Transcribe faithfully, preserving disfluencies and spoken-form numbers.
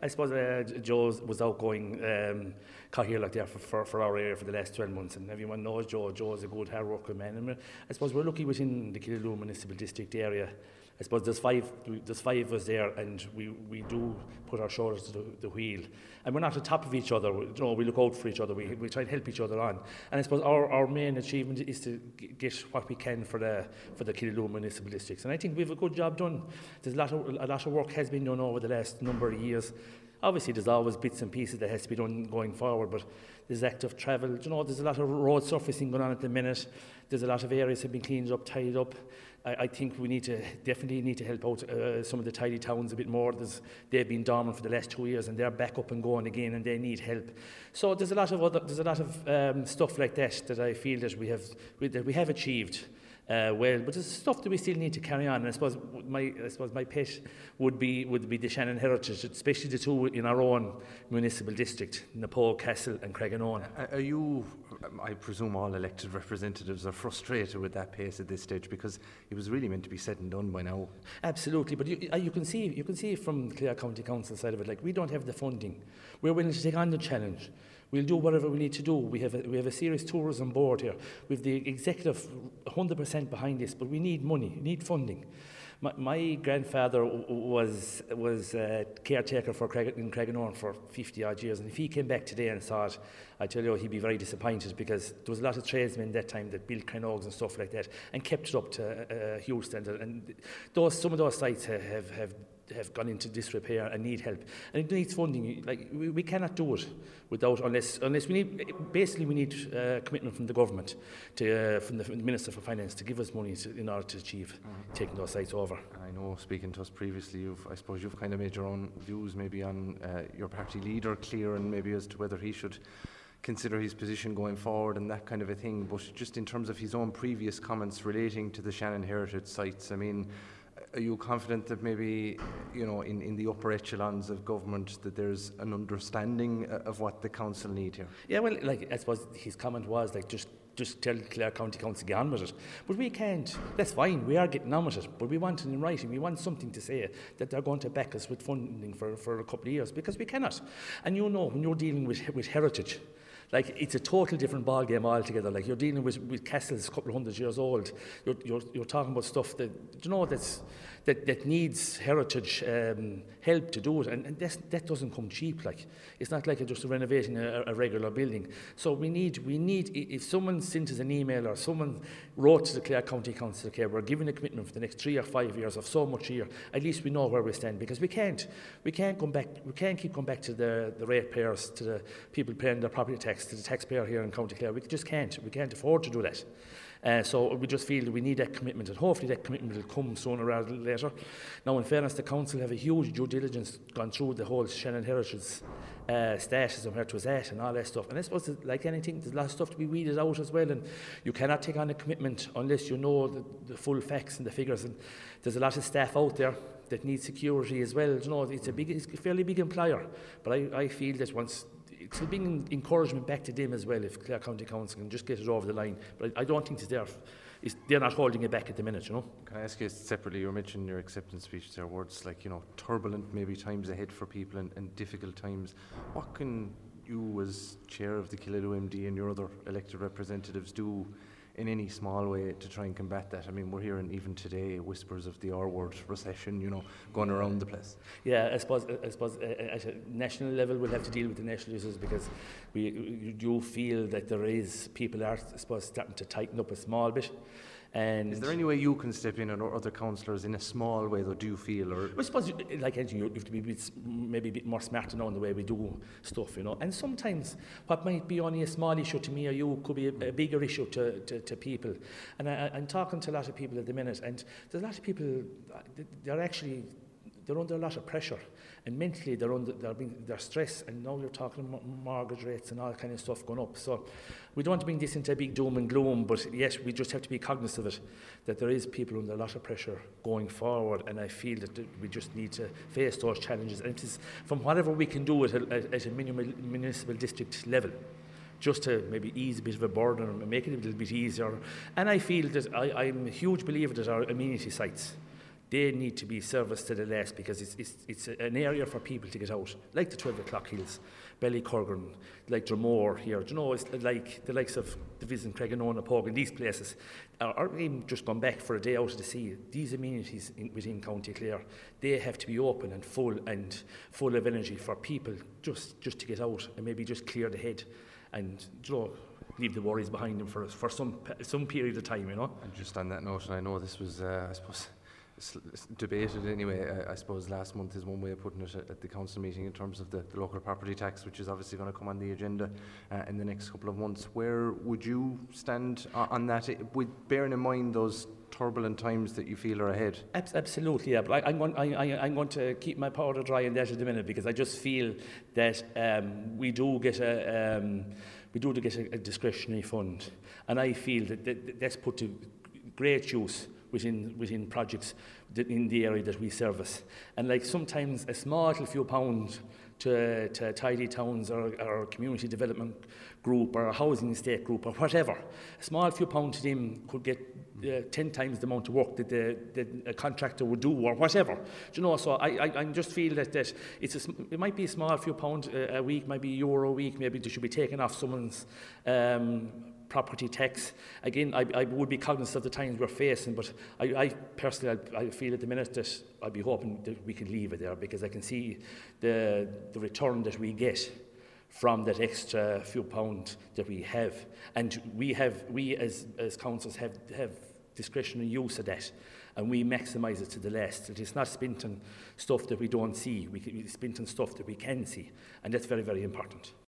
I suppose uh, Joe was outgoing um, Cahirlock there for, for, for our area for the last twelve months, and everyone knows Joe. Joe is a good, hard-working man. And I suppose we're lucky within the Killaloe Municipal District area. I suppose there's five, there's five of us there, and we, we do put our shoulders to the, the wheel. And we're not on top of each other. You know, we look out for each other. We, we try and help each other on. And I suppose our, our main achievement is to get what we can for the for the Killaloe Municipal Districts. And I think we have a good job done. There's a lot of a lot of work has been done over the last number of years. Obviously, there's always bits and pieces that has to be done going forward, but there's active travel. You know, there's a lot of road surfacing going on at the minute. There's a lot of areas that have been cleaned up, tidied up. I, I think we need to definitely need to help out uh, some of the tidy towns a bit more. There's, they've been dormant for the last two years, and they're back up and going again, and they need help. So there's a lot of other, there's a lot of um, stuff like that that I feel that we have that we have achieved. Uh, well, but there's stuff that we still need to carry on. And I suppose my, I suppose my pet would be would be the Shannon Heritage, especially the two in our own municipal district, Napole Castle and Craigenoan. Are you, I presume all elected representatives are frustrated with that pace at this stage, because it was really meant to be said and done by now? Absolutely, but you, you can see you can see from the Clare County Council side of it, like, we don't have the funding. We're willing to take on the challenge. We'll do whatever we need to do. We have a, we have a serious tourism board here. We have the executive one hundred percent behind this, but we need money, we need funding. My, my grandfather was was a caretaker for Craig, in Craigenoan for fifty odd years, and if he came back today and saw it, I tell you, he'd be very disappointed, because there was a lot of tradesmen that time that built Cranogs and stuff like that and kept it up to a, a huge standard. And those some of those sites have have, have have gone into disrepair and need help, and it needs funding. Like, we, we cannot do it without, unless unless we need, basically we need uh, commitment from the government, to uh, from the Minister for Finance, to give us money to, in order to achieve mm-hmm. taking those sites over. I know, speaking to us previously, you've, I suppose you've kind of made your own views maybe on uh, your party leader, Clear, and maybe as to whether he should consider his position going forward and that kind of a thing. But just in terms of his own previous comments relating to the Shannon Heritage sites, I mean, are you confident that maybe, you know, in, in the upper echelons of government, that there's an understanding of what the council need here? Yeah, well, like, I suppose his comment was, like, just just tell Clare County Council get on with it. But we can't. That's fine, we are getting on with it, but we want it in writing. We want something to say that they're going to back us with funding for, for a couple of years, because we cannot. And you know, when you're dealing with, with heritage, like, it's a total different ball game altogether. Like, you're dealing with, with castles a couple of hundred years old. You're, you're, you're talking about stuff that, you know, that's, that, that needs heritage um, help to do it. And, and that's, that doesn't come cheap. Like, it's not like just renovating a, a regular building. So we need, we need, if someone sent us an email or someone wrote to the Clare County Council, okay, we're giving a commitment for the next three or five years of so much a year, at least we know where we stand, because we can't, we can't come back, we can't keep going back to the, the ratepayers, to the people paying their property tax, to the taxpayer here in County Clare. We just can't. We can't afford to do that. Uh, so we just feel that we need that commitment, and hopefully that commitment will come sooner rather than later. Now, in fairness, the council have a huge due diligence gone through the whole Shannon Heritage uh, status and where it was at and all that stuff. And I suppose, that, like anything, there's a lot of stuff to be weeded out as well, and you cannot take on a commitment unless you know the, the full facts and the figures. And there's a lot of staff out there that need security as well. You know, it's a big, it's a fairly big employer, but I, I feel that once, it's a big encouragement back to them as well, if Clare County Council can just get it over the line. But I, I don't think it's there. It's, they're not holding it back at the minute, you know. Can I ask you separately, you mentioned your acceptance speech there, words like, you know, turbulent maybe times ahead for people, and, and difficult times. What can you, as chair of the Killaloe M D, and your other elected representatives do in any small way to try and combat that? I mean, we're hearing even today whispers of the R word, recession, you know, going around the place. Yeah, I suppose, I suppose uh, at a national level we'll have to deal with the national issues, because we you do feel that there is, people are, I suppose, starting to tighten up a small bit. And is there any way you can step in, or other councillors, in a small way, though, do you feel? Or I suppose, like anything, you have to be a bit, maybe a bit more smart now in the way we do stuff, you know. And sometimes what might be only a small issue to me or you could be a, a bigger issue to, to, to people. And I, I'm talking to a lot of people at the minute, and there's a lot of people, they're actually, they're under a lot of pressure, and mentally they're under, they're, being, they're stressed, and now you're talking mortgage rates and all that kind of stuff going up. So we don't want to bring this into a big doom and gloom, but yes, we just have to be cognizant of it, that there is people under a lot of pressure going forward, and I feel that we just need to face those challenges, and it is from whatever we can do at a, at a minimal, municipal district level, just to maybe ease a bit of a burden or make it a little bit easier. And I feel that I, I'm a huge believer that our amenity sites, they need to be serviced to the last, because it's, it's, it's an area for people to get out, like the twelve o'clock hills, Ballycurgan, like Dromore here, do you know, it's like the likes of the Visit Craiganoa, Pogan, these places, or, or even just gone back for a day out of the sea. These amenities in, within County Clare, they have to be open and full and full of energy for people just, just to get out and maybe just clear the head and, you know, leave the worries behind them for for some some period of time, you know. And just on that note, and I know this was, uh, I suppose, debated anyway, I, I suppose last month is one way of putting it at, at the council meeting in terms of the, the local property tax, which is obviously going to come on the agenda uh, in the next couple of months. Where would you stand on, on that, with bearing in mind those turbulent times that you feel are ahead? Absolutely, yeah. But I, I'm, going, I, I, I'm going to keep my powder dry in that at the minute, because I just feel that um, we do get a um, we do get a, a discretionary fund, and I feel that, that that's put to great use within within projects that in the area that we service. And like sometimes a small little few pounds to, to Tidy Towns or, or a community development group or a housing estate group or whatever, a small few pounds to them could get uh, ten times the amount of work that the, the a contractor would do or whatever. Do you know, so I, I, I just feel that, that it's a, it might be a small few pounds a, a week, maybe a euro a week, maybe they should be taken off someone's um, property tax. Again, I, I would be cognizant of the times we're facing, but I, I personally, I, I feel at the minute that I'd be hoping that we can leave it there, because I can see the, the return that we get from that extra few pounds that we have. And we have, we as, as councils have, have discretionary use of that, and we maximise it to the last. It is not spent on stuff that we don't see, we can, it's spent on stuff that we can see, and that's very, very important.